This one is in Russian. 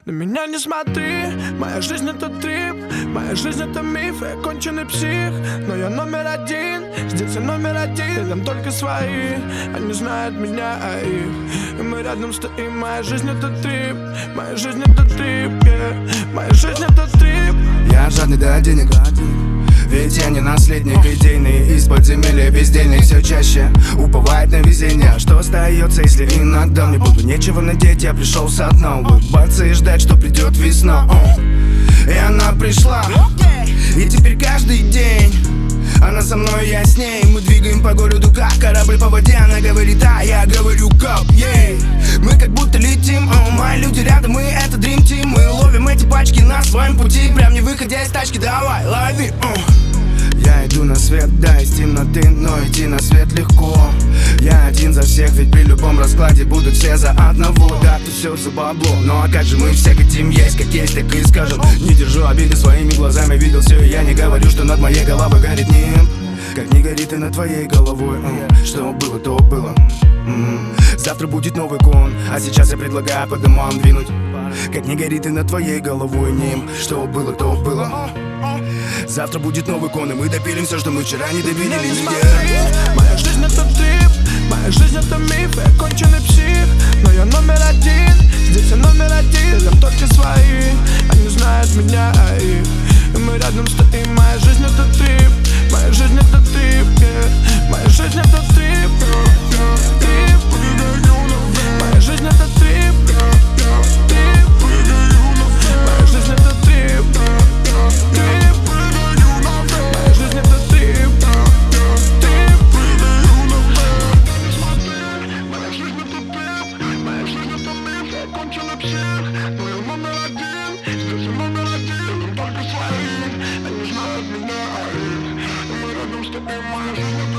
На меня не смотри, моя жизнь это трип, моя жизнь это миф, я конченый псих. Но я номер один, здесь я номер один, рядом только свои, они знают меня, а их. И мы рядом стоим, моя жизнь это трип, моя жизнь это трип, yeah. Моя жизнь это трип. Я жадный до денег, ведь я не наследник идейный. Из подземелья бездельник все чаще уповает на везение. Что остается, если иногда мне было нечего надеть? Я пришел со дна, улыбаться и ждать, что придет весна. И она пришла, и теперь каждый день она со мной, я с ней. Мы двигаем по городу, как корабль по воде. Она говорит, а я говорю, кап, ей. Мы как будто летим, мои люди рядом, мы это Dream Team. Мы ловим эти пачки на своем пути, прям не выходя из тачки, давай, лови. Я иду на свет, да, из темноты, но идти на свет легко. Я один за всех, ведь при любом раскладе будут все за одного. Да, тут все за бабло, ну а как же мы все хотим есть, как есть, так и скажем. Не держу обиды, своими глазами видел все, и я не говорю, что над моей головой горит нимб. Как не горит и над твоей головой, что было, то было. Завтра будет новый кон, а сейчас я предлагаю по домам двинуть. Как не горит и над твоей головой нимб, что было, то было. Завтра будет новый кон, и мы допилим все, что мы вчера не добили. Моя жизнь это трип, моя жизнь это миф, я конченый псих. Но я номер один, здесь я номер один, рядом только свои, они знают меня, а их. И мы рядом стоим, моя жизнь это трип, моя жизнь это трип, yeah. Моя жизнь это трип, трип. Моя жизнь это трип, трип. Моя жизнь это трип, трип. Моя жизнь это трип, трип. Моя жизнь это трип, моя жизнь это миф, я конченый псих. Но я номер один, здесь я номер один, только свои, они знают меня, а их. И мы рядом стоим, моя жизнь это